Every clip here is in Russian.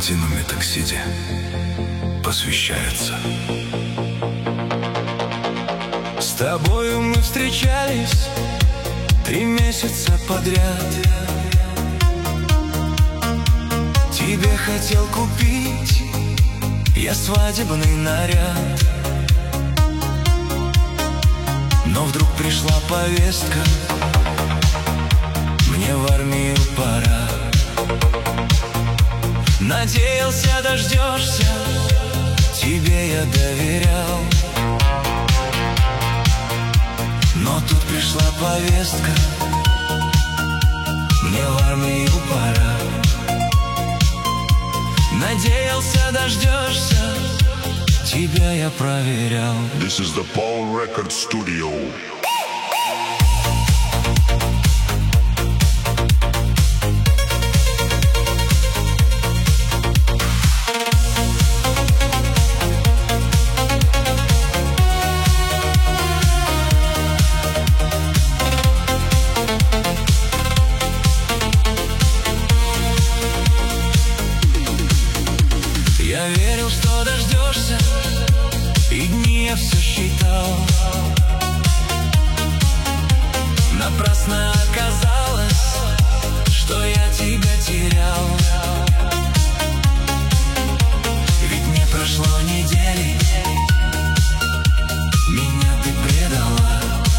континууме так сидя посвящается. С тобою мы встречались 3 месяца подряд. Тебе хотел купить я свадебный наряд, но вдруг пришла повестка: мне в армию пора. Надеялся, дождешься, тебе я доверял, но тут пришла повестка: мне в армию пора. Надеялся, дождешься, тебя я проверял. This is the Paul Record Studio. Я верил, что дождешься, и дни я все считал. Напрасно оказалось, что я тебя терял. Ведь не прошло недели, меня ты предала.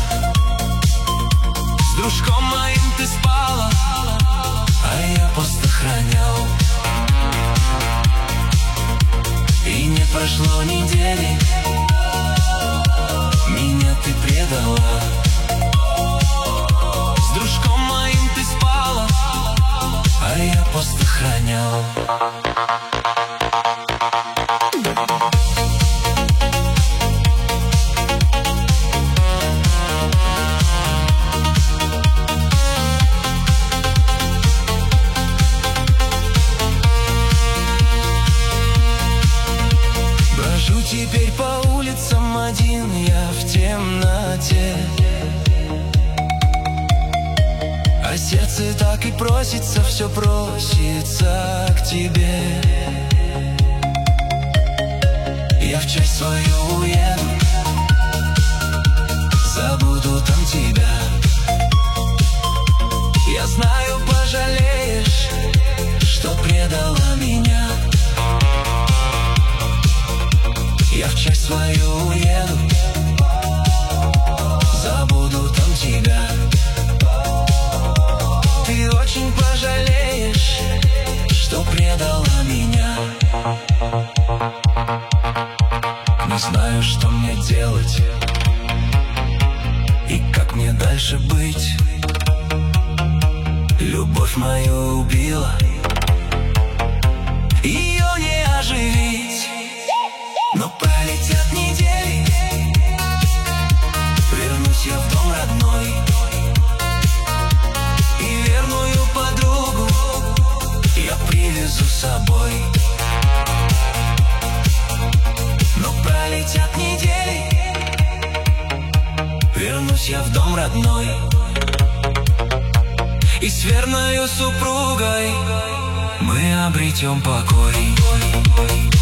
С дружком моим ты спала, а я пост охранял. И не прошло недели, меня ты предала. С дружком моим ты спала, а я пост охранял. Теперь по улицам один я в темноте, а сердце так и просится, все просится к тебе. Я в часть свою уеду, забуду там тебя. Я знаю, пожалеешь, что предала меня. Я в часть свою уеду, забуду там тебя. Ты очень пожалеешь, что предала меня. Не знаю, что мне делать и как мне дальше быть. Любовь мою убила, ее не оживить. Но пролетят недели, вернусь я в дом родной, и верную подругу я привезу с собой. Но пролетят недели, вернусь я в дом родной, и с верною супругой мы обретем покой.